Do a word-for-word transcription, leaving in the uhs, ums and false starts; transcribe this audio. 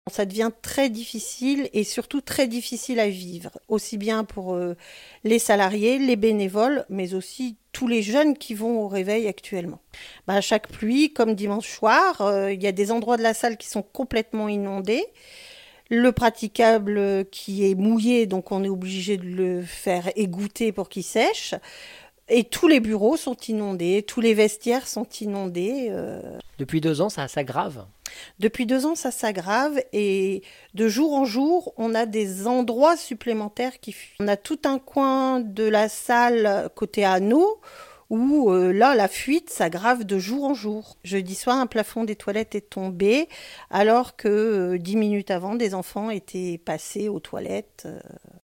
Ça devient très difficile et surtout très difficile à vivre, aussi bien pour euh, les salariés, les bénévoles, mais aussi tous les jeunes qui vont au réveil actuellement. Bah, à chaque pluie, comme dimanche soir, euh, il y a des endroits de la salle qui sont complètement inondés. Le praticable euh, qui est mouillé, donc on est obligé de le faire égoutter pour qu'il sèche. Et tous les bureaux sont inondés, tous les vestiaires sont inondés. euh, Depuis deux ans, ça s'aggrave. Depuis deux ans, ça s'aggrave et de jour en jour, on a des endroits supplémentaires qui fuient. On a tout un coin de la salle côté anneau où euh, là, la fuite s'aggrave de jour en jour. Jeudi soir, un plafond des toilettes est tombé alors que euh, dix minutes avant, des enfants étaient passés aux toilettes. euh,